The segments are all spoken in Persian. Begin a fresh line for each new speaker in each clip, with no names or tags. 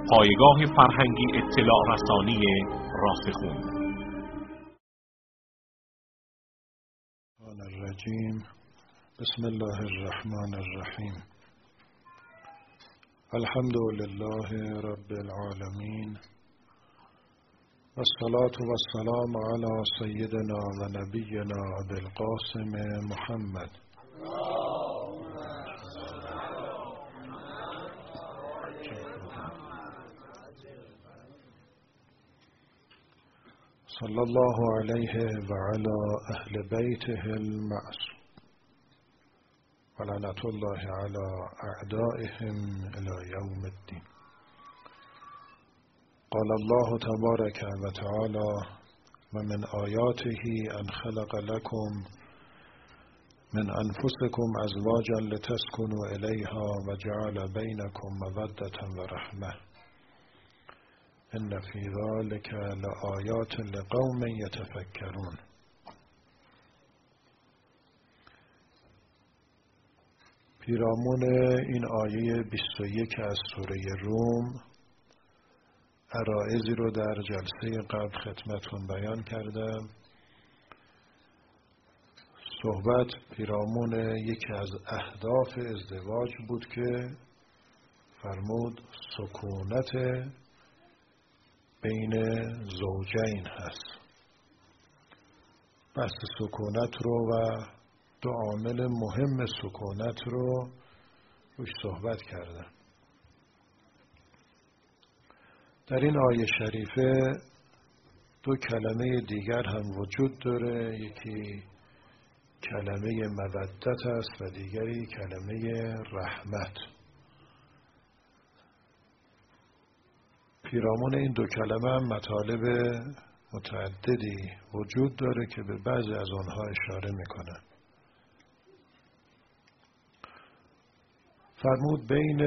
پایگاه فرهنگی اطلاع رسانی راسخون.
الرجیم. بسم الله الرحمن الرحیم. الحمد لله رب العالمین و الصلاة و السلام علی سیدنا و نبینا ابی القاسم محمد صلی الله علیه و علی اهل بیته المعصوم و لعنت الله علی اعدائهم الی یوم الدین. قال الله تبارک و تعالی و من آیاته ان خلق لكم من انفسکم ازواجا لتسکنوا الیها و جعل بینکم مودة و رحمة ان فی ذلک لآیات لقوم یتفکرون. پیرامون این آیه 21 از سوره روم عرایضی رو در جلسه قبل خدمتتون بیان کردم. صحبت پیرامون یکی از اهداف ازدواج بود که فرمود سکونت بین زوجین هست. بحث سکونت رو و دو عامل مهم سکونت رو روش صحبت کردم. در این آیه شریفه دو کلمه دیگر هم وجود داره. یکی کلمه مودت است و دیگری کلمه رحمت. پیرامون این دو کلمه هم مطالب متعددی وجود داره که به بعضی از آنها اشاره میکنه. فرمود بین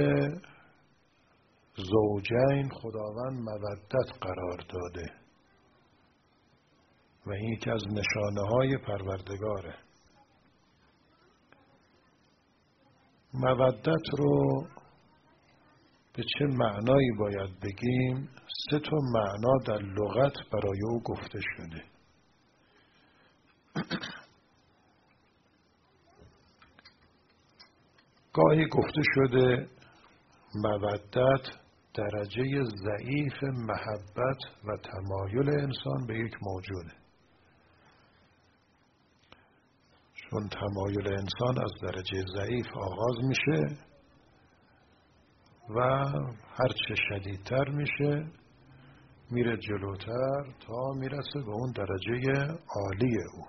زوجین خداوند مودت قرار داده و این یکی از نشانه های پروردگاره. مودت رو به چه معنایی باید بگیم؟ سه تا معنا در لغت برای او گفته شده. گاهی گفته شده مودت درجه ضعیف محبت و تمایل انسان به یک موجوده، چون تمایل انسان از درجه ضعیف آغاز میشه و هرچه شدیدتر میشه میره جلوتر تا میرسه به اون درجه عالی او.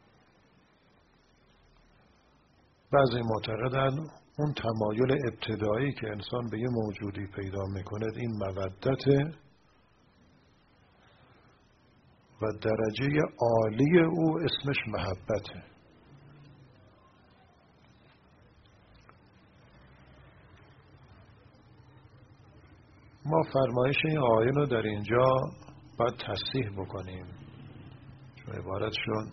بعضی معتقدن اون تمایل ابتدایی که انسان به یه موجودی پیدا میکنه این مودته و درجه عالی او اسمش محبته. ما فرمایش این آیه رو در اینجا باید تصحیح بکنیم، چون عبارتشون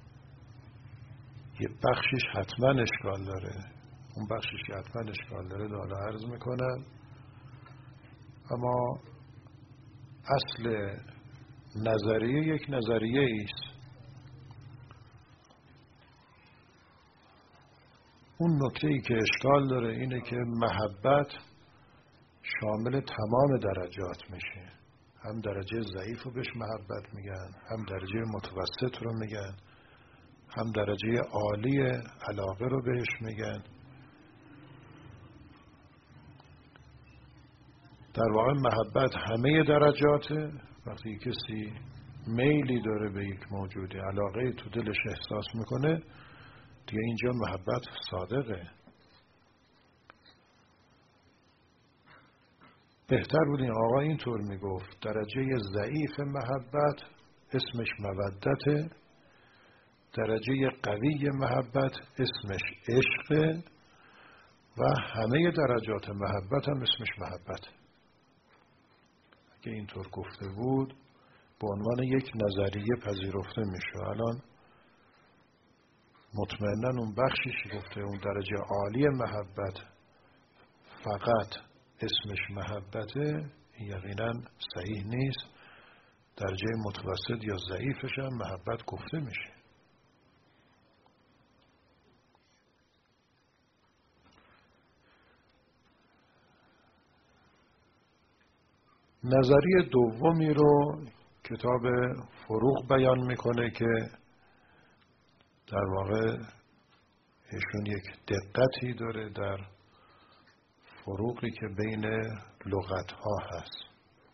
یه بخشش حتما اشکال داره. اون بخشش که حتما اشکال داره حالا عرض میکنم. اما اصل نظریه یک نظریه ایست. اون نکته ای که اشکال داره اینه که محبت شامل تمام درجات میشه. هم درجه ضعیف رو بهش محبت میگن، هم درجه متوسط رو میگن، هم درجه عالی علاقه رو بهش میگن. در واقع محبت همه درجاته. وقتی کسی میلی داره به یک موجودی، علاقه تو دلش احساس میکنه، دیگه اینجا محبت صادقه. بهتر بود این آقا اینطور میگفت درجه ضعیف محبت اسمش مودته، درجه قوی محبت اسمش عشقه و همه درجات محبت هم اسمش محبت. اگه اینطور گفته بود به عنوان یک نظریه پذیرفته میشه. الان مطمئناً اون بخشی گفته اون درجه عالی محبت فقط اسمش محبته، این یقینا صحیح نیست. درجه متوسط یا ضعیفش هم محبت گفته میشه. نظریه دومی رو کتاب فروغ بیان میکنه که در واقع ایشون یک دقتی داره در فروقی که بین لغت‌ها هست.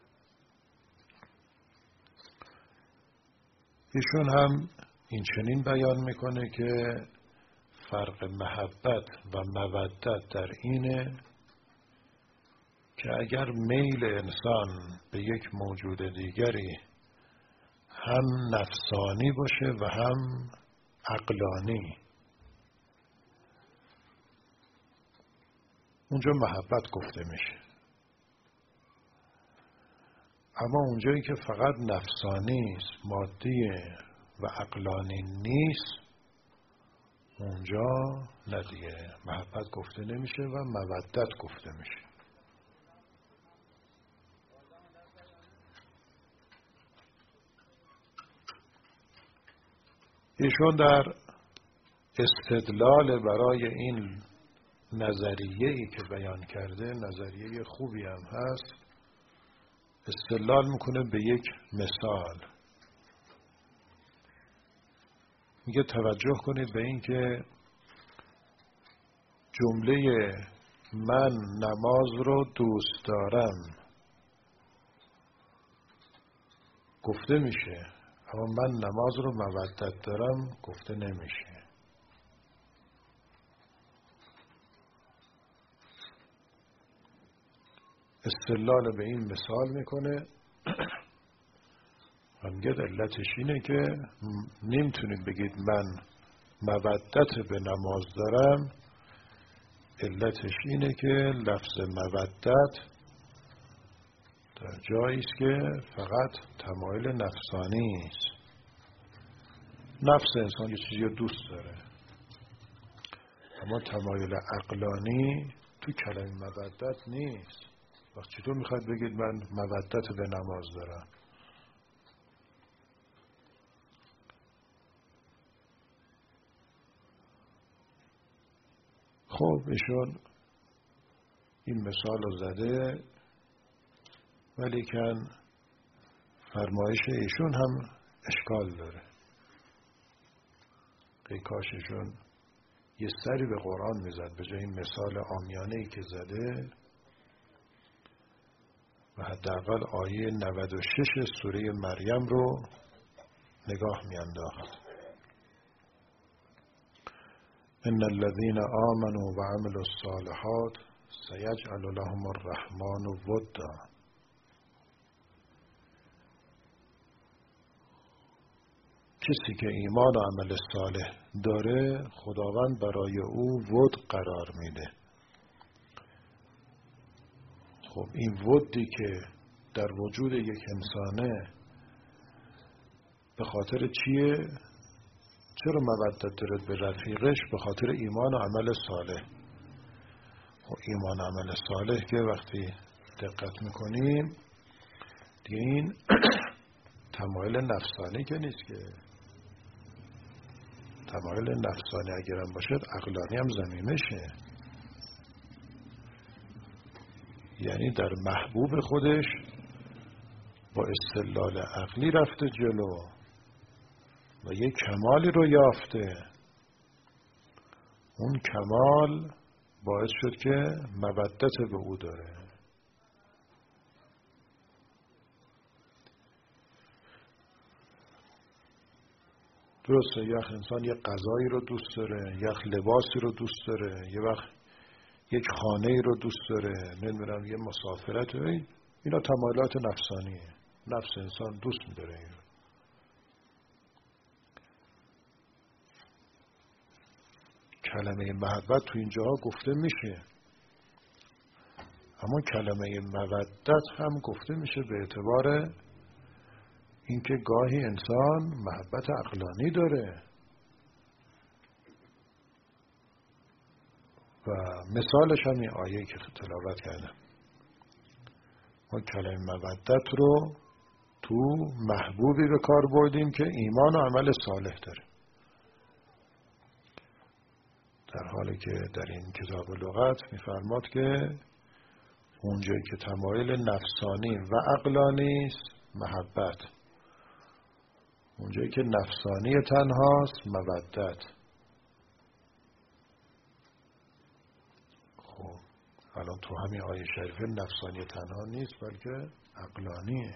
ایشون هم این چنین بیان میکنه که فرق محبت و مودت در اینه که اگر میل انسان به یک موجود دیگری هم نفسانی باشه و هم عقلانی، اونجا محبت گفته میشه. اما اونجایی که فقط نفسانی است، مادیه و عقلانی نیست، اونجا ندیگه محبت گفته نمیشه و مودت گفته میشه. ایشون در استدلال برای این نظریه‌ای که بیان کرده، نظریه خوبی هم هست، استدلال میکنه به یک مثال. میگه توجه کنید به این که جمله من نماز رو دوست دارم گفته میشه، اما من نماز رو مودت دارم گفته نمیشه. استدلال به این مثال میکنه و میگه علتش اینه که نمیتونید بگید من مودت به نماز دارم. علتش اینه که لفظ مودت در جایی است که فقط تمایل نفسانی است. نفس انسان یه چیزی رو دوست داره، اما تمایل عقلانی تو کلمه مودت نیست. وقت چطور میخواید بگید من مودت به نماز دارم؟ خب ایشون این مثال رو زده، ولیکن فرمایش ایشون هم اشکال داره. ای کاش ایشون یه سری به قرآن میزد به جای این مثال عامیانه‌ای که زده و حداقل آیه 96 سوره مریم رو نگاه میانداخت. ان الذين آمنوا وعملوا الصالحات سيجعل لهم الرحمن ودا. کسی که ایمان و عمل صالح داره خداوند برای او ود قرار میده. خب این ودی که در وجود یک انسانه به خاطر چیه؟ چرا مودت داره به رفیقش؟ به خاطر ایمان و عمل صالح. خب ایمان و عمل صالح که وقتی دقت میکنیم دیگه این تمایل نفسانی که نیست، که تمایل نفسانی اگرم باشد عقلانی هم ضمیمشه. یعنی در محبوب خودش با استدلال عقلی رفته جلو و یک کمالی رو یافته. اون کمال باعث شد که مودت به او داره. درسته یک انسان یک غذایی رو دوست داره، یک لباسی رو دوست داره، یه وقت یک خانه‌ای رو دوست داره، نمیدونم یه مسافرت، اینا تمایلات نفسانیه. نفس انسان دوست می‌داره این. کلمه محبت تو اینجاها گفته میشه، اما کلمه مودت هم گفته میشه به اعتبار اینکه گاهی انسان محبت عقلانی داره و مثالش هم این آیه که تلاوت کردم. ما کلمه مودت رو تو محبوبی به کار بردیم که ایمان و عمل صالح داره، در حالی که در این کتاب لغت میفرماد که اونجایی که تمایل نفسانی و عقلانی است محبت، اونجایی که نفسانی تنهاست مودت. خب الان تو همین آیه شریفه نفسانی تنها نیست بلکه عقلانیه.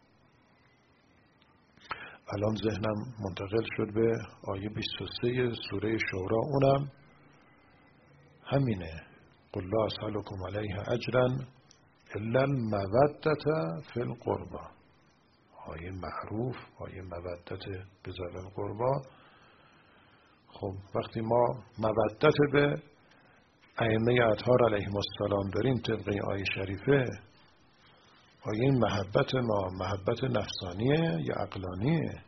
الان ذهنم منتقل شد به آیه 23 سوره شورا، اونم همینه. قل لا اسألكم علیه اجرا الا المودة فی القربى. آیه معروف، آیه مودت به ذوی القربى. خب وقتی ما مودت به ائمه اطهار علیهم السلام داریم طبق این آیه شریفه، آیا این محبت ما محبت نفسانیه یا عقلانیه؟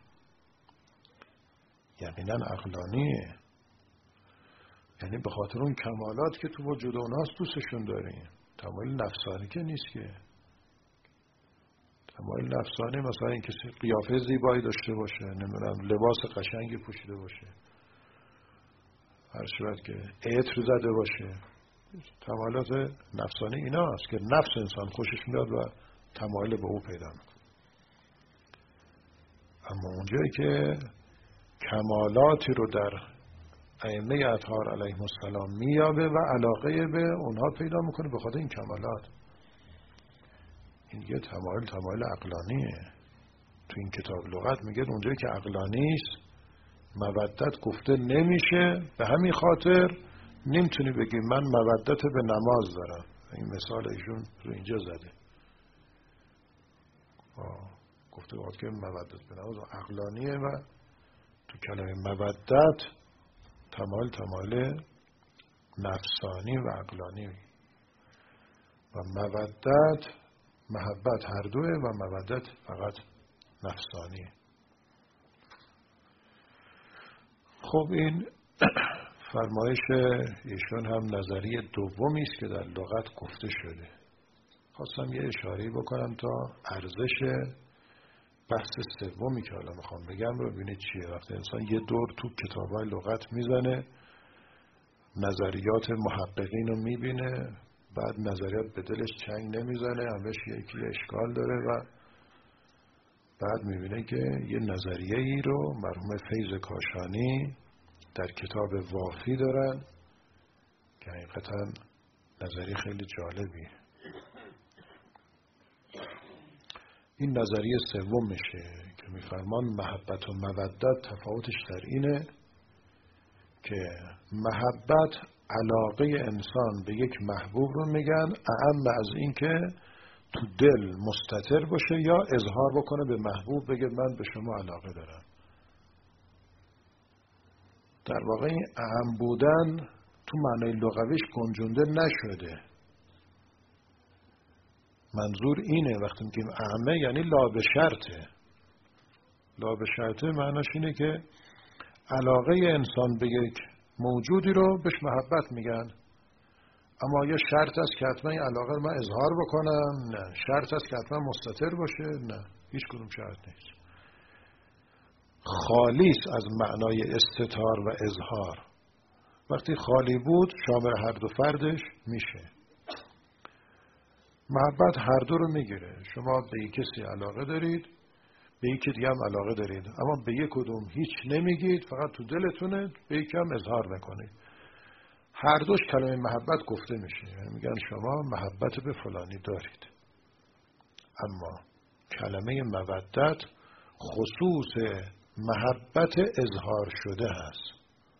یقینا عقلانیه، یعنی به خاطر اون کمالات که تو وجود اونهاست دوستشون داریم. تمایل نفسانی که نیست که. تمایل نفسانی مثلا این کسی قیافه زیبایی داشته باشه، نمیدونم لباس قشنگی پوشیده باشه، هر شود که عطر زده باشه، تمایلات نفسانی اینا است که نفس انسان خوشش میاد و تمایل به او پیدا میکنه. اما اونجایی که کمالاتی رو در ائمه اطهار علیهم السلام مییابه و علاقه به اونها پیدا میکنه به خاطر این کمالات، این یه تمایل عقلانیه. تو این کتاب لغت میگه اونجایی که عقلانی است مودت گفته نمیشه، به همین خاطر نمیتونی بگی من مودت به نماز دارم. این مثال ایشون رو اینجا زده، گفته باید که مودت به نماز عقلانیه و تو کلمه مودت تمایل نفسانی و عقلانی و مودت محبت هر دوه و مودت فقط نفسانیه. خب این فرمایش ایشون هم نظریه دومی است که در لغت گفته شده. خواستم یه اشاره بکنم تا ارزش بحث سومی که حالا میخوام بگم رو ببینید چیه. وقتی انسان یه دور تو کتابای لغت میزنه، نظریات محققین رو میبینه، بعد نظریات به دلش چنگ نمیزنه، همش یکی اشکال داره و بعد میبینه که یه نظریه ای رو مرحوم فیض کاشانی در کتاب وافی دارن که حقیقتا نظریه خیلی جالبیه. این نظریه سوم میشه که میفرمان محبت و مودت تفاوتش در اینه که محبت علاقه انسان به یک محبوب رو میگن اعم از این که تو دل مستتر باشه یا اظهار بکنه به محبوب، بگه من به شما علاقه دارم. در واقع این اعم بودن تو معنای لغویش گنجونده نشده. منظور اینه وقتی میگیم اعمه یعنی لا به شرطه. لا به شرطه معناش اینه که علاقه انسان به یک موجودی رو بهش محبت میگن، اما یا شرط است که حتما این علاقه رو من اظهار بکنم؟ نه. شرط است که حتما مستتر باشه؟ نه. هیچ کدوم شرط نیست. خالیس از معنای استتار و اظهار. وقتی خالی بود شامل هر دو فردش میشه. محبت هر دو رو میگیره. شما به یک کسی علاقه دارید، به یکی دیگه هم علاقه دارید، اما به یک کدوم هیچ نمیگید، فقط تو دلتونه، به یکی هم اظهار میکنید. هر دوش کلمه محبت گفته میشه، یعنی میگن شما محبت به فلانی دارید. اما کلمه مودت خصوص محبت اظهار شده هست.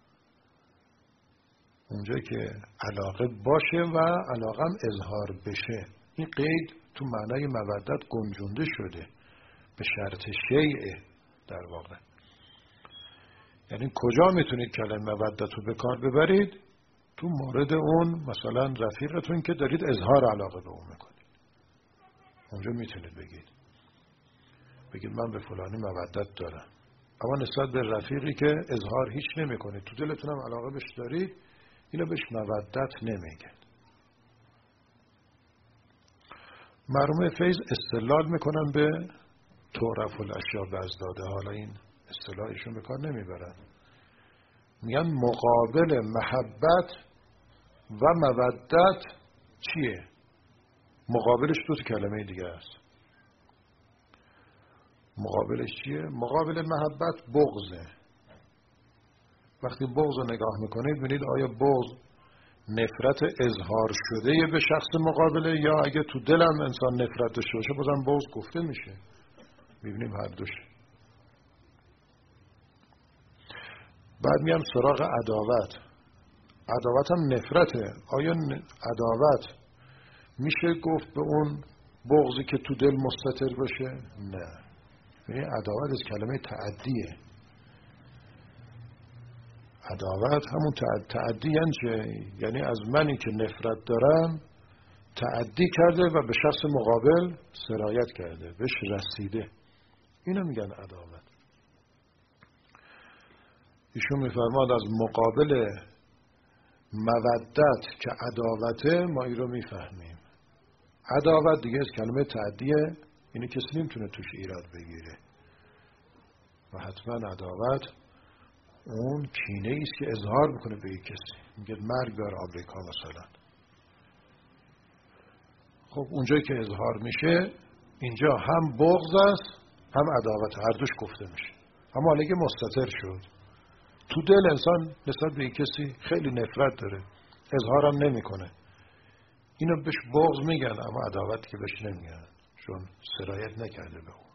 اونجا که علاقه باشه و علاقه هم اظهار بشه، این قید تو معنای مودت گنجونده شده به شرط شیعه در واقع. یعنی کجا میتونید کلمه مودت رو به کار ببرید؟ تو مورد اون مثلا رفیقتون که دارید اظهار علاقه به اون میکنید، اونجا میتونید بگید من به فلانی مودت دارم. اما نسبت به رفیقی که اظهار هیچ نمیکنید، تو دلتونم علاقه بهش دارید، اینو بهش مودت نمیگن. مرحوم فیض استدلال میکنن به تعرف الاشیاء بازداده. حالا این اصطلاحشون به کار نمیبرن، میگن مقابل محبت و مودت چیه؟ مقابلش دو تا کلمه دیگه است. مقابلش چیه؟ مقابل محبت بغضه. وقتی بغض رو نگاه میکنید ببینید آیا بغض نفرت اظهار شده به شخص مقابله، یا اگه تو دلم انسان نفرت داشته باشه بازم بغض گفته میشه. میبینیم هر دوش. بعد میام سراغ عداوت. عداوت هم نفرته. آیا عداوت میشه گفت به اون بغضی که تو دل مستتر باشه؟ نه. یعنی عداوت از کلمه تعدیه. عداوت همون تعدی یعنی از منی که نفرت دارم تعدی کرده و به شخص مقابل سرایت کرده، بهش رسیده. اینو میگن عداوت. ایشون میفرماد از مقابل مودت که عداوته ما این رو میفهمیم. عداوت دیگه از کلمه تعدیه، اینو کسی نمیتونه توش ایراد بگیره. و حتما عداوت اون کینه ایست که اظهار میکنه به یک کسی، میگه مرگ بر آمریکا مثلا. خب اونجایی که اظهار میشه اینجا هم بغض است هم عداوت، هر دوش گفته میشه. اما حالا که مستتر شد تو دل انسان نسبت به یک کسی خیلی نفرت داره، اظهارم نمیکنه، اینو بهش بغض میگن، اما عداوت که بهش نمیگن چون سرایت نکرده به اون.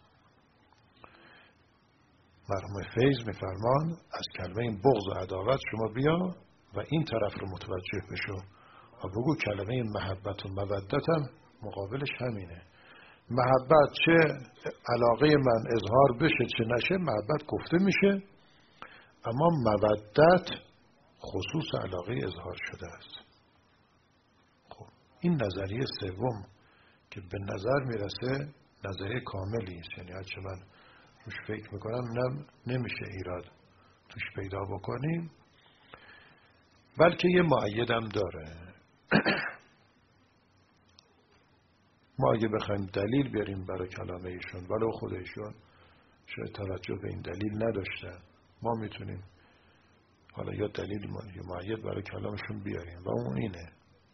مرحوم فیض میفرمان از کلمه این بغض و عداوت شما بیا و این طرف رو متوجه بشو و بگو کلمه محبت و مودت هم مقابلش همینه. محبت چه علاقه من اظهار بشه چه نشه محبت گفته میشه، اما مودت خصوص علاقه اظهار شده است. خب این نظریه سوم که به نظر میرسه نظریه کاملی است، یعنی هرچه من روش فکر میکنم نمیشه ایراد توش پیدا بکنیم، بلکه یه مؤیدم داره. ما اگه بخوایم دلیل بیاریم برای کلام ایشون، ولو خود ایشون شاید توجه به این دلیل نداشتن، ما میتونیم حالا یا دلیل یا مؤید برای کلامشون بیاریم و اون اینه: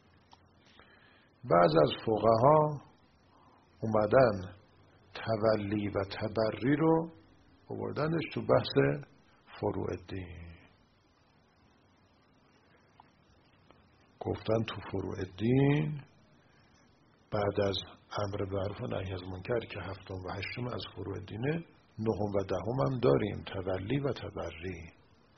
بعض از فقها اومدن تولی و تبری رو آوردنش تو بحث فروع الدین. گفتن تو فروع الدین بعد از امر معروف و نهی از منکر که هفتم و هشتم از فروع الدینه، نهم و دهم هم داریم تولی و تبری.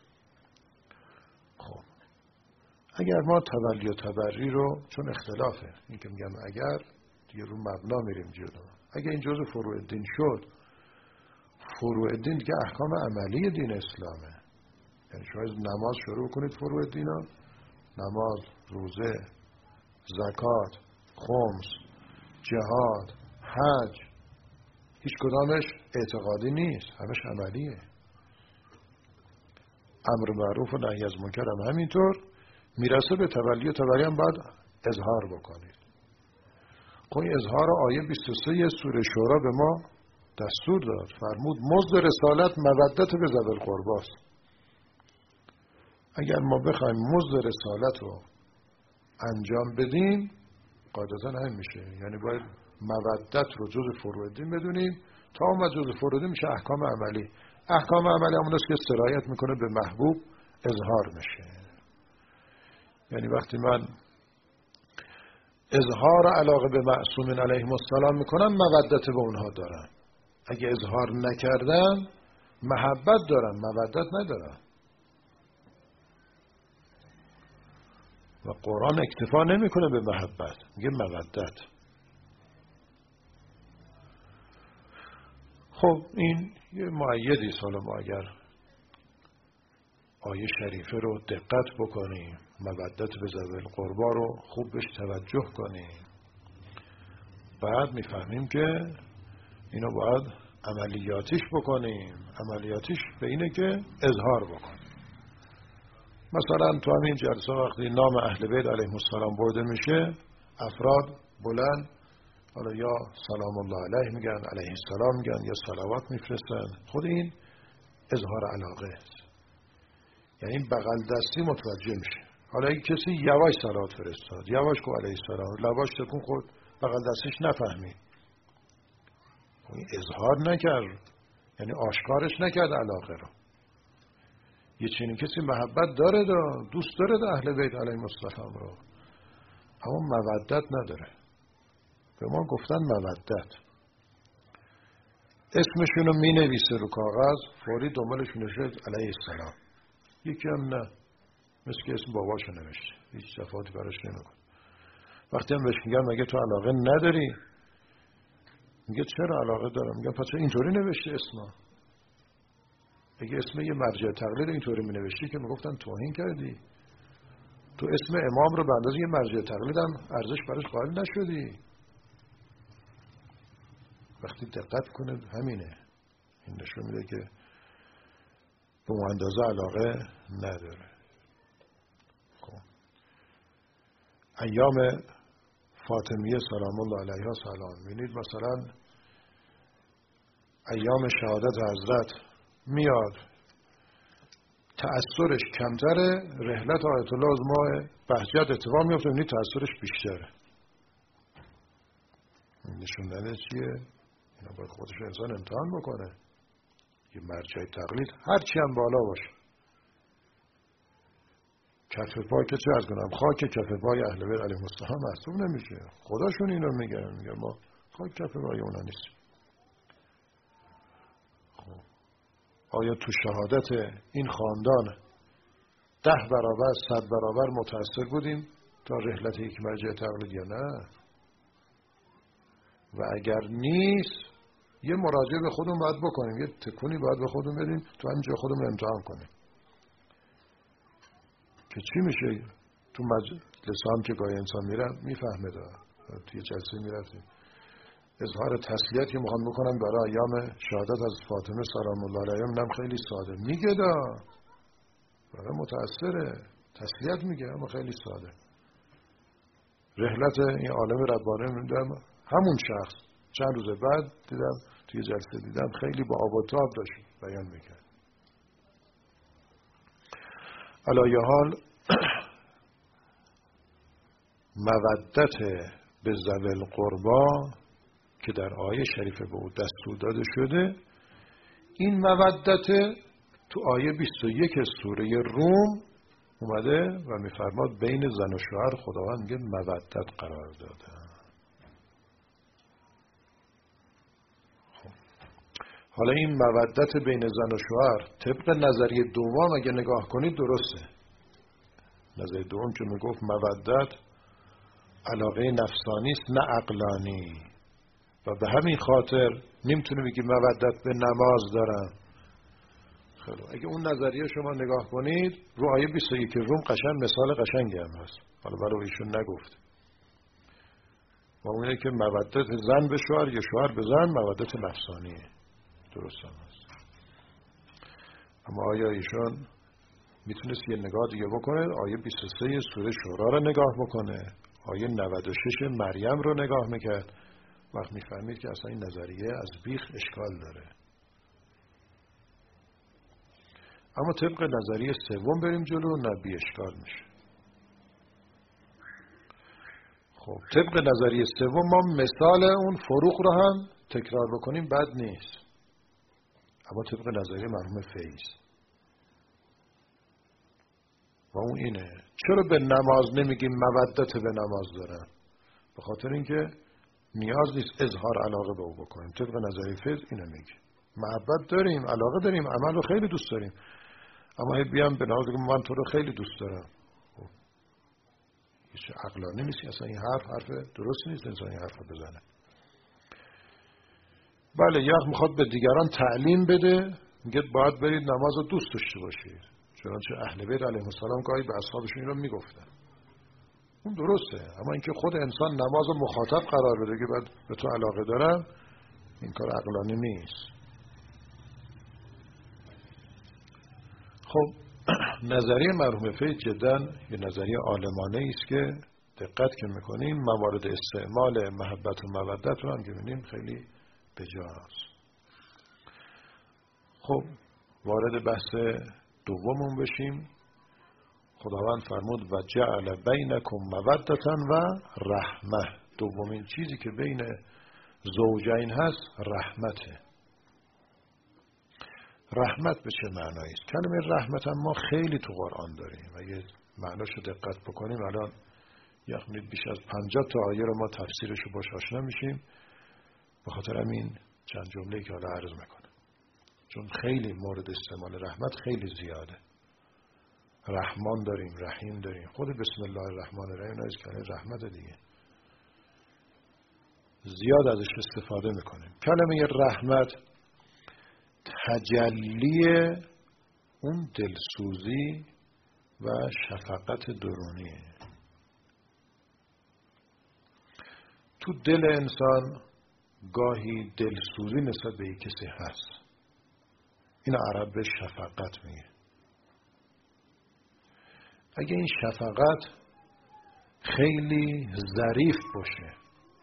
خب اگر ما تولی و تبری رو، چون اختلافه این که میگم اگر دیگه رو مبنا میریم جلو، اگر این جزء فروع الدین شد، فروع الدین دیگه احکام عملی دین اسلامه. یعنی شما از نماز شروع کنید فروع الدین ها، نماز، روزه، زکات، خمس، جهاد، حج، هیچ کدامش اعتقادی نیست، همش عملیه. امر معروف و نهی از منکر هم همینطور. میرسه به تولی و تبری هم باید اظهار بکنید. این اظهار آیه 23 سوره شورا به ما دستور داد، فرمود مزد رسالت مودت به ذوی القرباست. اگر ما بخوایم مزد رسالت رو انجام بدیم قاعدتا هم میشه، یعنی باید مودت رو جز فروع الدین بدونیم. تا اومد جز فروع الدین میشه احکام عملی. احکام عملی همون است که سرایت میکنه به محبوب اظهار میشه. یعنی وقتی من اظهار علاقه به معصومین علیهم السلام میکنم مودت به اونها دارم، اگه اظهار نکردم محبت دارم مودت ندارم. و قرآن اکتفا نمیکنه به محبت، میگه مودت. خب این یه مؤیدی است. حالا ما اگر آیه شریفه رو دقت بکنیم، مودت به ذوی القربا رو خوب بهش توجه کنیم، بعد میفهمیم که اینو باید عملیاتیش بکنیم. عملیاتیش به اینه که اظهار بکنیم. مثلا تو همین جلسه وقتی نام اهل بیت علیهم السلام برده میشه، افراد بلند حالا یا سلام الله علیه میگن، علیه السلام میگن، یا صلوات میفرستن. خود این اظهار علاقه است، یعنی بغل دستی متوجه میشه. حالا اگه کسی یواش صلوات فرستاد، یواش گفت علیه السلام، لباش تکون خود، بغل دستش نفهمی، این اظهار نکرد، یعنی آشکارش نکرد علاقه رو. یه چنین کسی محبت داره، دوست داره اهل بیت علیهم السلام رو، اما مودت نداره. به ما گفتن مودت، اسمشون رو می نویسه رو کاغذ، فوری دنبالش می نوشته علیه السلام. یکی هم نه، مثل که اسم باباشو نوشته، هیچ صفاتی براش نمیکنه. وقتی هم بهش میگن مگه تو علاقه نداری؟ میگه چرا علاقه دارم. میگن پس اینطوری نوشته اسما؟ اگه اسم یه مرجع تقلید اینطوری می نوشتی که میگفتن توهین کردی. تو اسم امام رو به اندازه یه مرجع تقلید هم ارزش براش قائل نشدی. وقتی دقت کنه همینه، این نشون میده که به اون اندازه علاقه نداره. خب ایام فاطمیه سلام الله علیها سلام، ببینید مثلا ایام شهادت حضرت میاد تأثیرش کمتره، رحلت آیت الله از ماه بهجت اتفاق میفته، ببینید تأثیرش بیشتره. نشون داده چیه؟ اینا باید خودش انسان امتحان بکنه. یه مرجع تقلید هرچی هم بالا باشه، کف پای که چه از کنم، خاک کف پای اهل بیت علیهم السلام محسوب نمیشه. خداشون اینو میگن ما خاک کف پای اونا نیست. خب آیا تو شهادت این خاندان 10 برابر 100 برابر متأثر بودیم تا رحلت یک مرجع تقلید یا نه؟ و اگر نیست یه مراجعه به خودمون باید بکنیم، یه تکونی باید به خودمون بدیم، تو همینجا خودمون امتحان کنیم که چی میشه. تو مجلس هم که گاهی انسان میره میفهمه، توی جلسه میرفتیم اظهار تسلیت که میخوام بکنم برای ایام شهادت از فاطمه سلام الله علیها، منم خیلی ساده میگه، برای متأثره تسلیت میگه اما خیلی ساده. رحلت این عالم ربانی میدم همون شخص چند روز بعد دیدم توی جلسه دیدم خیلی با آب و تاب داشت بیان میکرد. علی حال مودت به ذوی القربا که در آیه شریفه به او دستور داده شده، این مودت تو آیه 21 سوره روم اومده و میفرماد بین زن و شوهر خداوند میگه مودت قرار داده. حالا این مودت بین زن و شوهر طبق نظریه دوم اگه نگاه کنید درسته. نظریه دوم که میگفت مودت علاقه نفسانی است نه عقلانی، و به همین خاطر نمیتونه بگی مودت به نماز دارم. خیلی اگه اون نظریه شما نگاه کنید رو آیه 21 روم قشنگ مثال قشنگی هم هست، حالا برای ایشون نگفت. و اونه که مودت زن به شوهر یا شوهر به زن مودت نفسانیه، درست هم هست. اما آیا ایشون میتونست یه نگاه دیگه بکنه، آیه 23 سوره شورا رو نگاه بکنه، آیه 96 مریم رو نگاه میکرد، وقت میفهمید که اصلا این نظریه از بیخ اشکال داره. اما طبق نظریه سوم بریم جلو، نه بی اشکال میشه. خب طبق نظریه سوم ما مثال اون فروغ رو هم تکرار بکنیم بد نیست، اما طبق نظریه مرحوم فیض و اون اینه چرا به نماز نمیگیم مودت به نماز دارن؟ به خاطر اینکه نیاز نیست اظهار علاقه به او بکنیم. طبق نظریه فیض اینو میگه محبت داریم، علاقه داریم، عمل رو خیلی دوست داریم، اما هی بیام به نماز بگم من تو رو خیلی دوست دارم. خب هیچ عقلانی نیست اصلا، این حرف درست نیست انسان این حرف رو بزنه. بله یه وقت میخواد به دیگران تعلیم بده، میگه باید برید نماز رو دوست داشته باشید، چنانچه اهل بیت علیهم السلام گاهی به اصحابشون این رو میگفتن. اون درسته، اما اینکه خود انسان نماز رو مخاطب قرار بده که بعد به تو علاقه دارم، این کار عقلانی نیست. خب نظریه مرحوم فیض جدا یه نظریه عالمانه است که دقت که میکنیم موارد استعمال محبت و مودت رو هم که می‌بینیم خیلی بجاست. خب وارد بحث دومون بشیم. خداوند فرمود و جعل بینکم مودة و رحمه. دومین چیزی که بین زوجین هست رحمته. رحمت به چه معنایی است؟ کلمه رحمت هم ما خیلی تو قرآن داریم. اگه معناشو دقت بکنیم الان یعنی بیش از 50 تا آیه رو ما تفسیرشو باش آشنا میشیم. به خاطر همین چند جمله‌ای که حالا عرض میکنم، چون خیلی مورد استعمال رحمت خیلی زیاده. رحمان داریم، رحیم داریم، خود بسم الله الرحمن الرحیم از کلمه رحمت دیگه زیاد ازش استفاده میکنیم. کلمه رحمت تجلی اون دلسوزی و شفقت درونیه. تو دل انسان گاهی دلسوزی نسبت به یک کسی هست. این عرب به شفقت میگه. اگه این شفقت خیلی ظریف باشه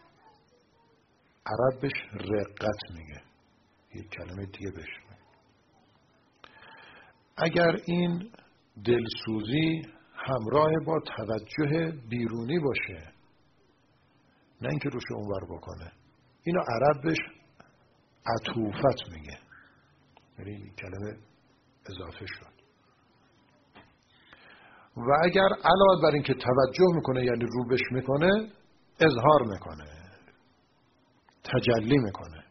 عرب بهش رقت میگه. یک کلمه دیگه بهش میگه. اگر این دلسوزی همراه با توجه بیرونی باشه، نه اینکه روش اونور بکنه، اینو عرب بهش عطوفت میگه. یعنی این کلمه اضافه شد. و اگر علاوه بر این که توجه میکنه یعنی روبش میکنه، اظهار میکنه، تجلی میکنه.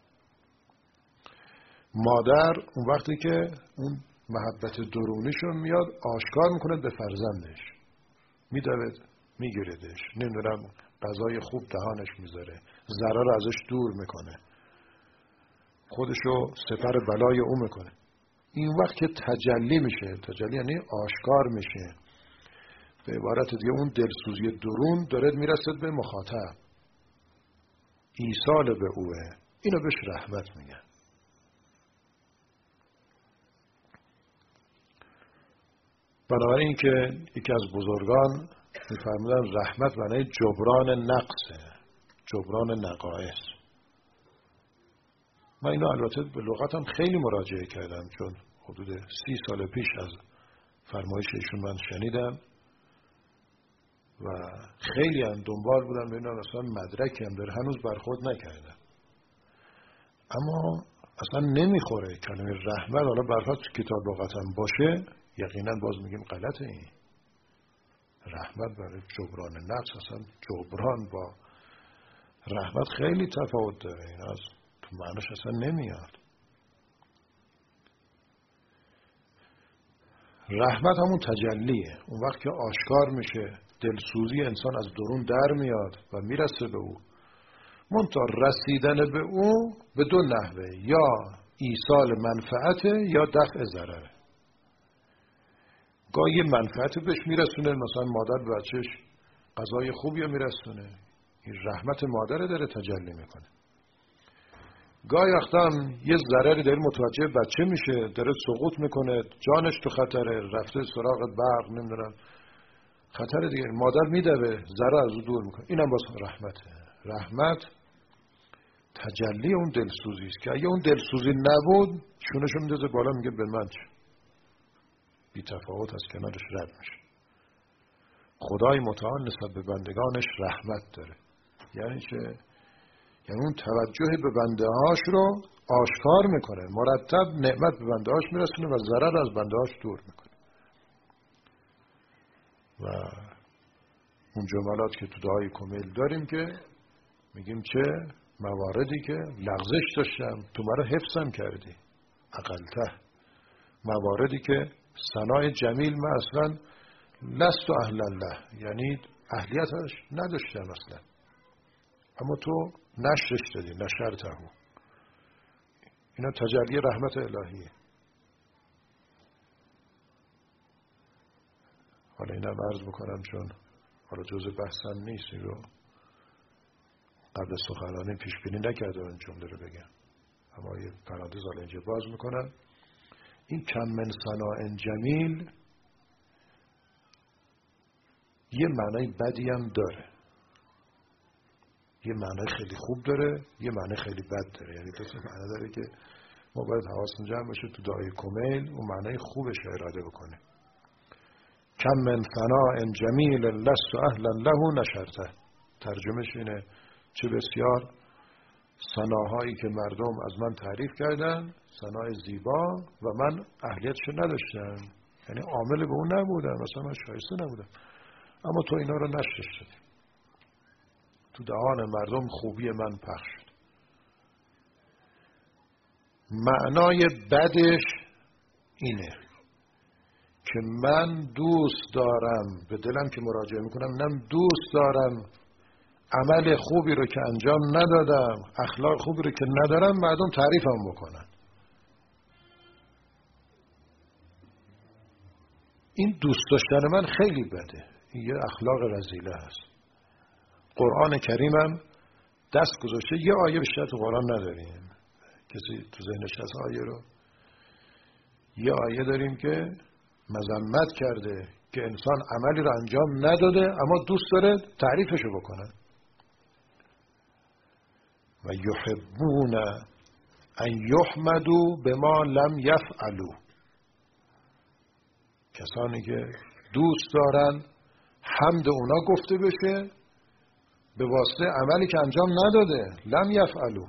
مادر اون وقتی که اون محبت درونیشو میاد آشکار میکنه به فرزندش، میدوه میگیردش، نمیدونم غذای خوب دهانش میذاره، ضرر ازش دور میکنه، خودشو سپر بلای او میکنه. این وقت که تجلی میشه، تجلی یعنی آشکار میشه، به عبارت دیگه اون دلسوزی درون داره میرسد به مخاطب، ایصال به اوه. اینو بهش رحمت میگن. بنابراین که یکی از بزرگان میفرمودن رحمت معنی جبران نقصه، جبران نقایص. من اینو البته به لغتم خیلی مراجعه کردم، چون حدود 30 سال پیش از فرمایش ایشون من شنیدم و خیلی هم دنبال بودم ببینم اصلا مدرکی هم داره، هنوز برخورد نکردم. اما اصلا نمیخوره کلمه رحمت. حالا برخورد تو کتاب لغتم باشه یقینا باز میگیم غلطه. این رحمت برای جبران نقص، اصلا جبران با رحمت خیلی تفاوت داره. این از تو معنیش اصلا نمیاد. رحمت همون تجلیه، اون وقت که آشکار میشه، دلسوزی انسان از درون در میاد و میرسه به او. منتها رسیدن به او به دو نحوه، یا ایصال منفعته یا دفع ضرره. گاهی منفعت بهش میرسونه، مثلا مادر به بچهش غذای خوبی رو میرسونه، این رحمت مادر داره تجلی میکنه. گاهی وقتا هم یه ضرری داره متوجه بچه میشه، داره سقوط میکنه، جانش تو خطره، رفته سراغ برق، نمیدونم خطر دیگه، مادر میدوه ضرر از او دور میکنه. اینم باز رحمته. رحمت تجلی اون دلسوزی است که اگه اون دلسوزی نبود شونشو میندازه بالا، میگه به من چه، بی تفاوت از کنارش رد میشه. خدای متعال نسبت به بندگانش رحمت داره. یعنی چه؟ یعنی اون توجه به بنده هاش رو آشکار میکنه، مرتب نعمت به بنده هاش میرسونه و ضرر از بنده هاش دور میکنه. و اون جملات که تو دعای کمیل داریم که میگیم چه مواردی که لغزش داشتم تو مرا حفظم کردی اقلته، مواردی که ثنای جمیل من اصلا لست اهل الله، یعنی اهلیتش نداشتم اصلا، اما تو نشرش دادی، نشرته. اینا تجلی رحمت الهیه. حالا اینم عرض بکنم چون حالا جزء بحثم نیست، این رو قبل سخنرانی پیش بینی نکردم این جمله رو بگم، اما یه پرانتز حالا اینجا باز میکنم. این کم من صناع جمیل یه معنای بدی هم داره، یه معنای خیلی خوب داره، یه معنای خیلی بد داره. یعنی دو تا معنی داره که ما باید حواسمون جمع باشه تو دعای کمیل اون معنای خوبش رو اراده بکنه. کم من ثناء جمیل لست اهلا له نشرته. ترجمهش اینه چه بسیار ثناهایی که مردم از من تعریف کردن، ثنای زیبا، و من اهلیتش نداشتم، یعنی عامل به اون نبودم، مثلا من شایسته نبودم، اما تو اینا رو نشرش دادی، تو دهان مردم خوبی من پخش شد. معنای بدش اینه که من دوست دارم، به دلم که مراجعه میکنم، نم دوست دارم عمل خوبی رو که انجام ندادم، اخلاق خوبی رو که ندارم، مردم تعریفم بکنن. این دوست داشتن من خیلی بده، این یه اخلاق رذیله هست. قرآن کریمم دست گذاشته، یه آیه بیشتر تو قرآن نداریم، کسی تو ذهنش هست آیه رو؟ یه آیه داریم که مذمت کرده که انسان عملی رو انجام نداده اما دوست داره تعریفشو بکنن. و یحبون ان یحمدوا بما لم یفعلوا. کسانی که دوست دارن حمد اونا گفته بشه به واسطه عملی که انجام نداده، لم یفعلوا.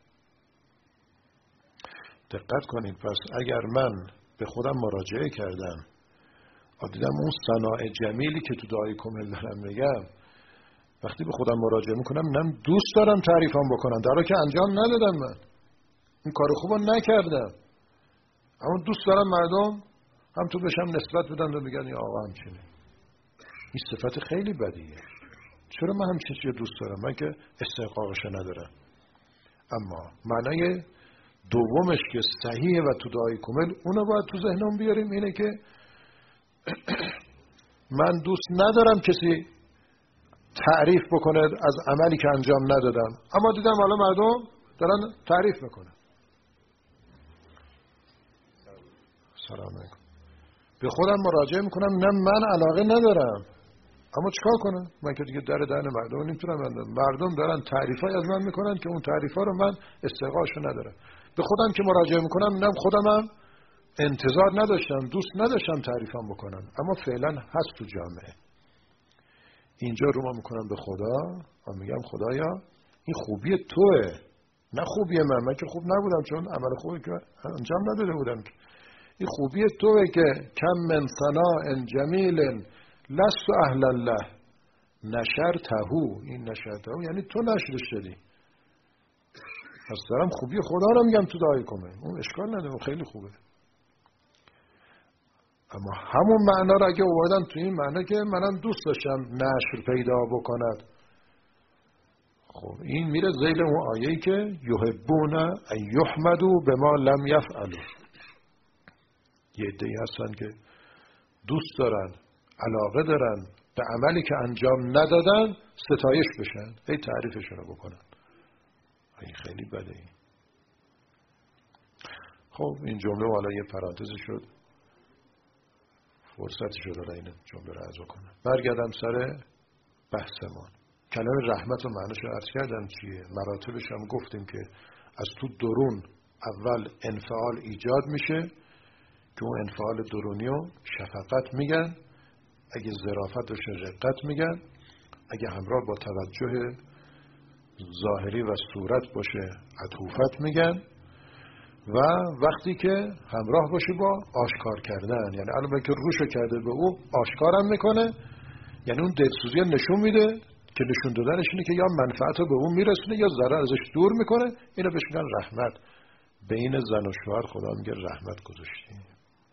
دقت کنید، پس اگر من به خودم مراجعه کردم دیدم اون ثناء جمیلی که تو دعای کمیل دارم میگم، وقتی به خودم مراجعه میکنم نم دوست دارم تعریفم بکنم، در حالی که انجام ندادم، من این کار خوبو نکردم، اما دوست دارم مردم هم تو بشم نسبت بدن و بگن یا آقا همچینه. این صفت خیلی بدیه. چرا من همچین چیزی دوست دارم؟ من که استحقاقش ندارم. اما معنای دومش که صحیحه و تو دعای کمیل اونو باید تو ذهنم بیاریم، اینه که من دوست ندارم کسی تعریف بکنه از عملی که انجام ندادم، اما دیدم حالا مردم دارن تعریف میکنن. سلام علیکم. به خودم مراجعه میکنم، نه من علاقه ندارم، اما چیکار کنم؟ من که دیگه در دهن مردم نمیتونم بندازم. مردم دارن تعریفای از من میکنن که اون تعریفا رو من استحقاقشو ندارم. به خودم که مراجعه میکنم، نه خودمم انتظار نداشتم، دوست نداشتم تعریفم بکنم، اما فعلا هست تو جامعه. اینجا رو ما میکنم به خدا و میگم خدایا این خوبی توه، نه خوبی من که خوب نبودم، چون عمل خوبی که انجام نداده بودم. این خوبی توه که کم من ثناء جمیل لست اهلا له نشرتهو. این نشرتهو یعنی تو نشرش دادی. پس دارم خوبی خدا رو میگم تو دعای کمیل، اون اشکال نداره، خیلی خوبه. اما همون معنا رو اگه آوردم تو این معنا که منم دوست داشتم نشر پیدا بکند، خب این میره ذیل اون آیه‌ای که یحبون ان یحمدوا بما لم یفعلوا. یه عده‌ای هستن که دوست دارن، علاقه دارن به عملی که انجام ندادن ستایش بشن، هی تعریفشون رو بکنن. این خیلی بده. این خب این جمله حالا یه پرانتزی شد، فرصتی شد حالا این جمله رو عرض کنم. برگردم سر بحثمون. کلمه رحمت و معنیش رو عرض کردم چیه، مراتبش هم گفتیم که از تو درون اول انفعال ایجاد میشه که اون انفعال درونی رو شفقت میگن، اگه ظرافت باشه رقت میگن، اگه همراه با توجه ظاهری و صورت باشه عطوفت میگن، و وقتی که همراه باشه با آشکار کردن، یعنی علاوه که روشو کرده به او آشکارم میکنه، یعنی اون دلسوزی نشون میده که نشون دادنش اینه که یا منفعت رو به اون میرسونه یا ضرر ازش دور میکنه. اینو بهش میگن رحمت. بین زن و شوهر خدا میگه رحمت گذاشتیم.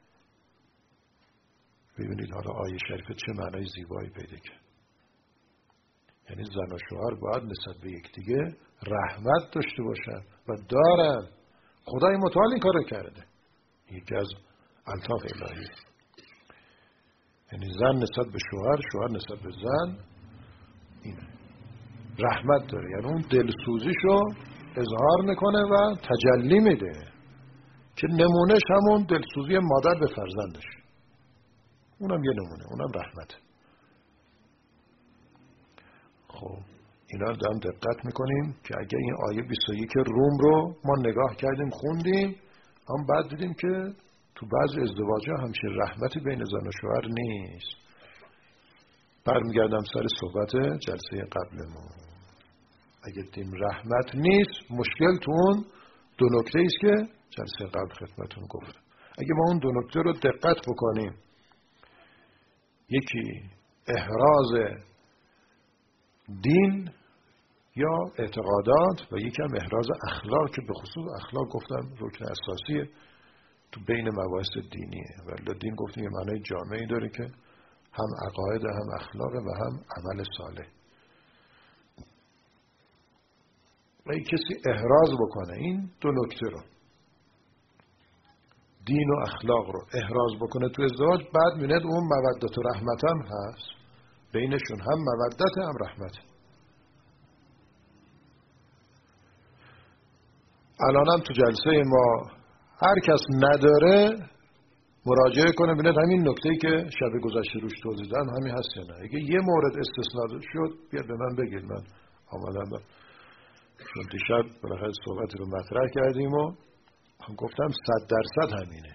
ببینید حالا آیه شریفه چه معنای زیبایی پیدا کرد. یعنی زن و شوهر باید نسبت به یکدیگه رحمت داشته باشن و دارن. خدای متعال این کارو کرده. یکی از الطاف الهی. یعنی زن نسبت به شوهر، شوهر نسبت به زن اینه. رحمت داره، یعنی اون دلسوزیشو اظهار میکنه و تجلی میده که نمونهش همون دلسوزی مادر به فرزندش. اونم یه نمونه، اونم رحمت. خب اینا رو دارم دقت میکنیم که اگه این آیه 21 روم رو ما نگاه کردیم خوندیم، اما بعد دیدیم که تو بعضی ازدواج‌ها همچین رحمتی بین زن و شوهر نیست. برمیگردم سر صحبت جلسه قبلمون. اگه دیم رحمت نیست، مشکل تو اون دو نکته ایست که جلسه قبل خدمتون گفتم. اگه ما اون دو نکته رو دقت بکنیم، یکی احراز دین یا اعتقادات و یکی هم احراز اخلاق، که به خصوص اخلاق گفتم رکن اساسیه تو بین مباحث دینیه. ولی دین گفتیم یه معنای جامعی داره که هم عقاید، هم اخلاق و هم عمل صالح. و این کسی احراز بکنه این دو نکته رو، دین و اخلاق رو احراز بکنه تو ازدواج، بعد می‌بینید اون مودت و رحمت هم هست بینشون، هم مودت هم رحمت. الانم تو جلسه ما هر کس نداره مراجعه کنه ببینید همین نکته‌ای که شب گذشته روش توضیح دادم همین هست یا نه. اگه یه مورد استثنا شد بیاد به من بگید، من آمادم. چون دیشب بالاخره صحبتی رو مطرح کردیم و هم گفتم 100% همینه.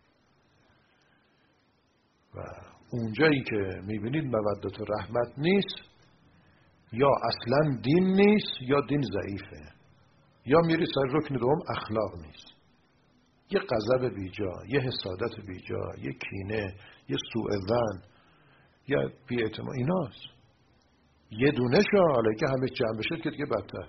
و اونجایی که میبینید مودت و رحمت نیست، یا اصلا دین نیست یا دین ضعیفه، یا میری سر رکن دوم اخلاق نیست. یه غضب بیجا، یه حسادت بیجا، یه کینه، یه سوء ظن، یا بی‌اعتماد، ایناست. یه دونش حالا که همه جمع بشه که دیگه بدتر.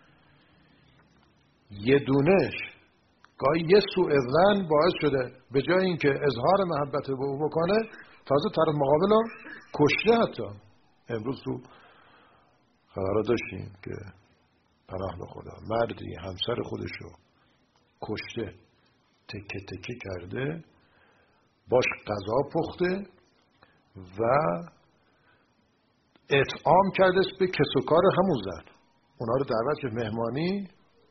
یه دونش گاهی یه سوء ظن باعث شده به جای اینکه اظهار محبت به او بکنه، تازه طرف مقابل رو کشته. حتی امروز تو خبرها داشتیم که پناه به خدا مردی همسر خودشو کشته، تکه تکه کرده، باش غذا پخته و اطعام کرده به کس و کار همون زن. اونا رو دعوت که مهمانی.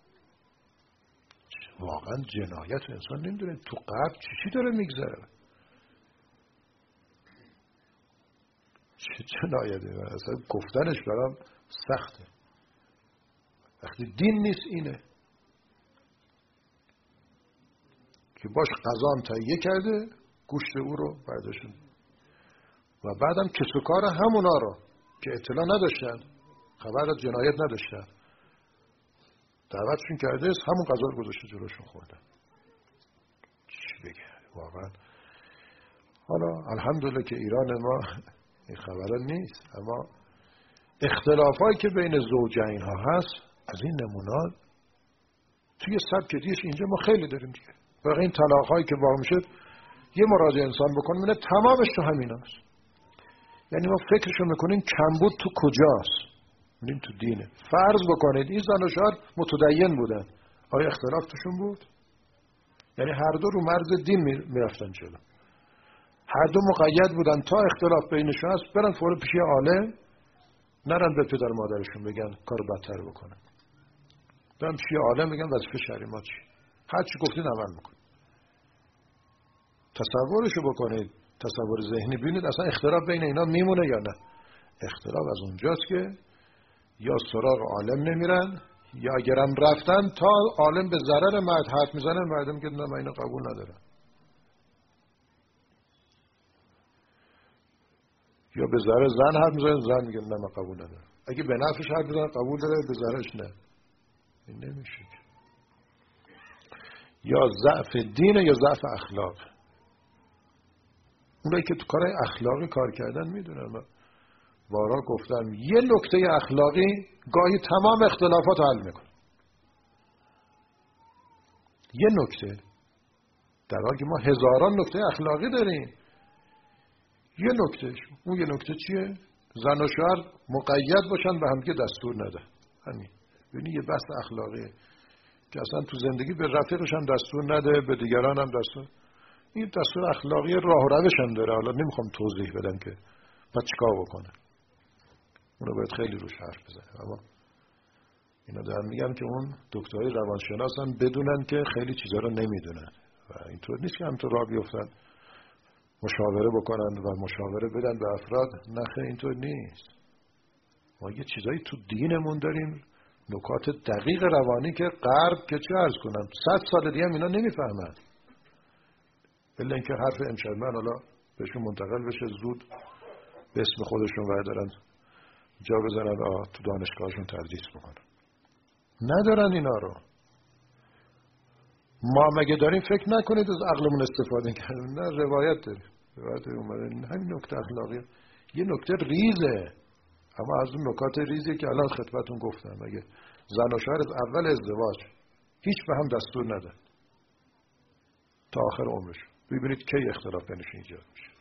واقعا جنایت انسان نمیدونه تو قبل چی داره میگذره. چه جنایتی؟ اصلا گفتنش برام سخته. وقتی دین نیست اینه که باش قضام تهیه کرده، گوشت او رو برداشتن و بعدم کس و کار همونا رو که اطلاع نداشتن، خبر از جنایت نداشتن، دعوتشون کرده است، همون غذا رو گذاشته جلوشون خوردن. چی بگه واقعا. حالا الحمدلله که ایران ما این خبرها نیست، اما اختلافایی که بین زوجین ها هست از این نمونات توی سبک دیش اینجا ما خیلی داریم دیگه. واقعا این طلاق هایی که واقع میشه یه مراجعه انسان بکنه میبینه تمامش تو همین هست. یعنی ما فکرشو میکنیم کمبود تو کجاست، میبینیم تو دینه. فرض بکنید این زن و شوهر متدین بودن، آیا اختلاف توشون بود؟ یعنی هر دو رو مرز دین میرفتن جلو، هر دو مقید بودن تا اختلاف بینشون هست برن فوری پیش عالم، نرن به پدر مادرشون بگن کارو بدتر بکنن، برن پیش عالم بگن وظیفه شرعی ما چی، هر چی گفتید عمل میکنید. تصورشو بکنید، تصور ذهنی ببینید اصلا اختلاف بین اینا میمونه یا نه. اختلاف از اونجاست که یا سراغ عالم نمیرن، یا اگرم رفتن تا عالم به ضرر مرد حرف میزنن، مردم میگن نه من اینو قبول ندارم. یا به ضرر زن حرف میزنن، زن میگن نه من قبول ندارم. اگه به نفعش حرف میزنن قبول داره، به ضررش نه. این نمیشه. یا ضعف دینه یا ضعف اخلاق. اونایی که تو کارهای اخلاقی کار کردن میدونن. بارها گفتم یه نکته اخلاقی گاهی تمام اختلافات حل میکنه. یه نکته، در حالی که ما هزاران نکته اخلاقی داریم. یه نکته، اون یه نکته چیه؟ زن و شوهر مقید باشن به هم که دستور نده. همین. یعنی یه بحث اخلاقیه که اصلا تو زندگی به رفیقش هم دستور نده، به دیگران هم دستور. این دستور اخلاقی راه و روش هم داره. حالا نمیخوام توضیح بدم که پس چیکار بکنه. اونو باید خیلی روش حرف بزنه. اما اینا دارن میگم که اون دکترای روانشناس هم بدونن که خیلی چیزا رو نمیدونن و اینطور نیست که همینطور راه بیفتن مشاوره بکنن و مشاوره بدن به افراد. نه خیلی اینطور نیست. ما یه چیزایی تو دینمون داریم، نکات دقیق روانی که غرب که چه عرض کنم 100 سال دیگه هم اینا نمیفهمن، الا اینکه حرف امشب من حالا بهشون منتقل بشه زود به اسم خودشون بردارن جا بزنن تو دانشگاهشون تدریس بکنن. ندارن اینا رو. ما مگه داریم فکر نکنید از عقلمون استفاده کنیم؟ نه، روایت داریم، روایت اومده همین نکته اخلاقی یه نکته ریزه، اما از اون نکات ریزی که الان خدمتتون گفتم. مگه زن و شوهر از اول ازدواج هیچ به هم دستور ندن تا آخر عمرش، ببینید کی اختلاف بینشون ایجاد میشه.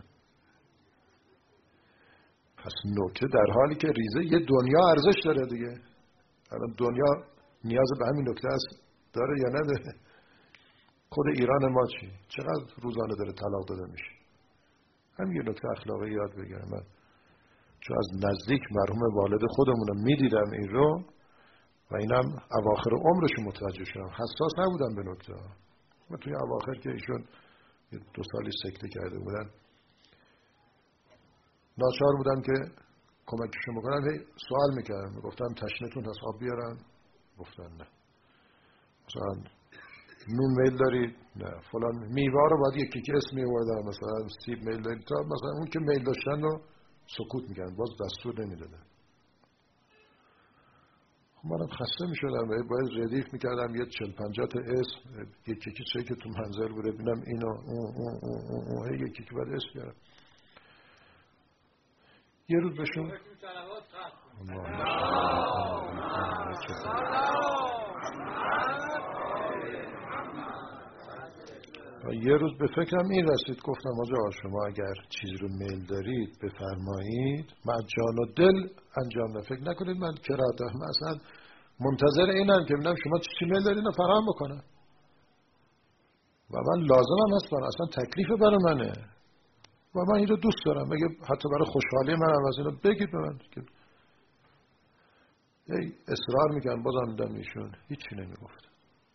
پس نکته در حالی که ریزه یه دنیا ارزش داره دیگه. الان دنیا نیاز به همین نکته است داره یا نداره؟ خود ایران ما چقدر روزانه داره طلاق داده میشه؟ همین یه نکته اخلاقی یاد بگیرم. من چون از نزدیک مرحوم والد خودمون رو میدیدم این رو و اینم اواخر عمرشون متوجه شدم، حساس نبودم به نکته ها. من توی اواخر که ایشون 2 سالی سکته کرده بودن ناچار بودم که کمکشون بکنم. سوال میکردم، میگفتم تشنتون هست آب بیارن؟ گفتن نه. مثلا نون میل دارید؟ نه. فلان میوه رو باید یکی که اسم میوردن، مثلا سیب میل دارید؟ تا مثلا اون که میل داشتن رو سکوت میکردن، باز دستور نمیدادن. خب منم خسته میشدم و باید ردیف میکردم یه 40-50 تا اسم، یکی چه که تو منظر بوده ببینم اینو اون یکی که باید اسم بیارم. یه روز بهشون یه روز به فکرم این رسید، گفتم آقا شما اگر چیزی رو میل دارید بفرمایید، من جان و دل انجام ده، فکر نکنید من کراته، من اصلا منتظر اینم که ببینم شما چی میل دارید رو فراهم بکنم و من لازمم هست، من اصلا تکلیف برای منه و من این رو دوست دارم، مگه حتی برای خوشحالی منم از اینو بگید به من. اصرار میکنم، بازم دیدم ایشون هیچی نمیگفت.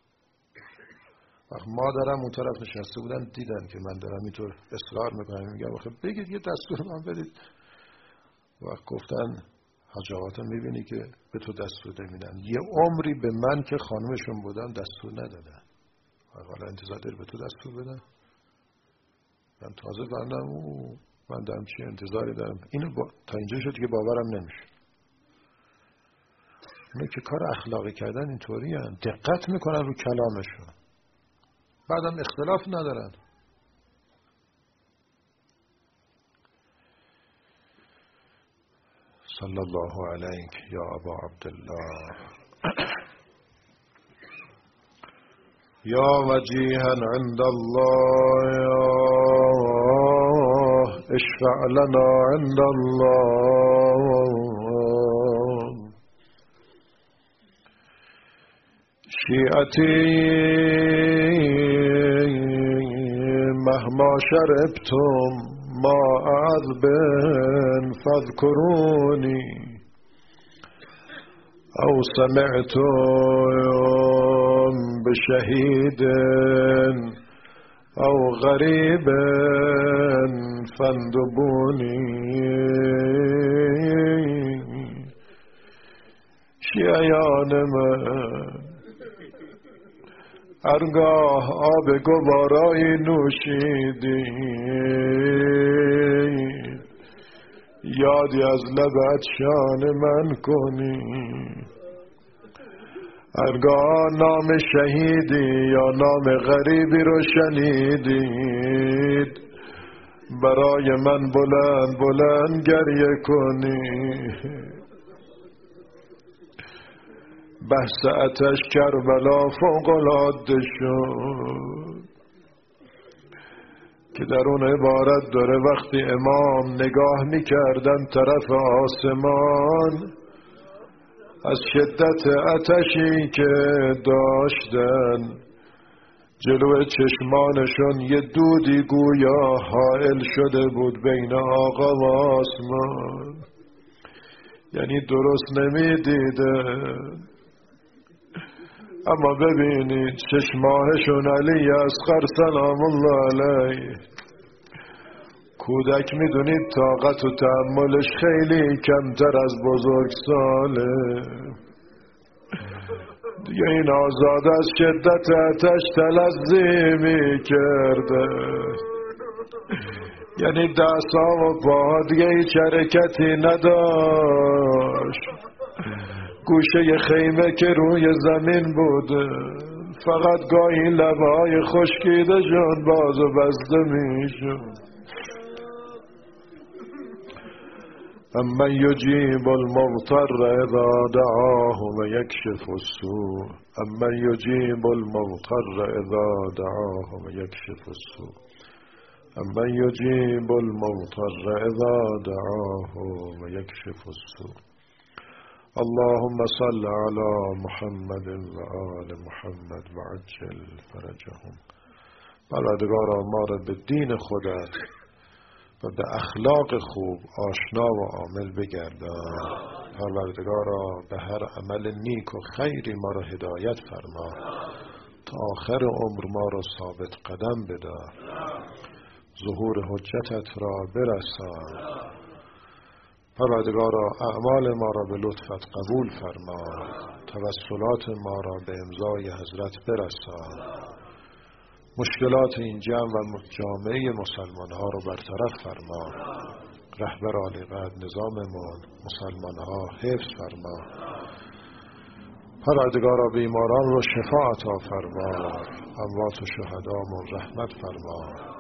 وقت مادرم اون طرف نشسته بودن دیدن که من دارم اینطور اصرار میکنم، میگم آخه بگید یه دستور من بدید. وقت گفتن حاج آقا میبینی که به تو دستور نمیدن، یه عمری به من که خانمشون بودم دستور ندادن، حالا انتظار داری به تو دستور بدن؟ من تازه فهمیدم من دارم چی انتظاری دارم. اینو تا اینجا شد که باورم نمیشه. اینو که کار اخلاقی کردن اینطوری هن. دقت میکنن رو کلامشون، بعدم اختلاف ندارن. صلی الله علیک یا ابا عبدالله یا وجیها عند الله اشفع لنا عند الله شیعتی مهما شربتم ما عذب فاذكروني او سمعتم بشهید او غریب فاندبوني. شیعیان من هرگاه آب گوارایی نوشیدی یادی از لبت شان من کنی، هرگاه نام شهیدی یا نام غریبی رو شنیدید برای من بلند بلند گریه کنی. بحث آتش کربلا فوق‌العاده شد که در اون عبارت داره وقتی امام نگاه میکردن طرف آسمان از شدت آتشی که داشتن جلو چشمانشون یه دودی گویا حائل شده بود بین آقا و آسمان، یعنی درست نمیدیده. اما ببینید 6 ماهشون علی اصغر سلام الله علیه کودک میدونید طاقت و تحملش خیلی کمتر از بزرگساله. دیگه این آزاده از شدت آتش تلظی میکرده، یعنی دست‌ها و پاها دیگه هیچ حرکتی نداشت. گوشه خیمه که روی زمین بوده، فقط گاهی لبهای خشکیده شد باز و بسته میشد. امن یجیب المضطر اذا دعاه و یکشف السوء، امن یجیب المضطر اذا دعاه و یکشف السوء، امن یجیب المضطر اذا دعاه و یکشف السوء. اللهم صل على محمد و آل محمد و عجل فرجهم. پروردگارا ما را به دین خودت و به اخلاق خوب آشنا و عامل بگردان. پروردگارا به هر عمل نیک و خیری ما را هدایت فرما، تا آخر عمر ما را ثابت قدم بدار. ظهور حجتت را برسان. پروردگارا اعمال ما را به لطفت قبول فرما، توسلات ما را به امضای حضرت برسان. مشکلات این جمع و جامعه مسلمان ها را برطرف فرما. رهبر عالی قدر نظاممان مسلمان ها حفظ فرما. پروردگارا بیماران را شفا عطا فرما. اموات و شهدامون رحمت فرما.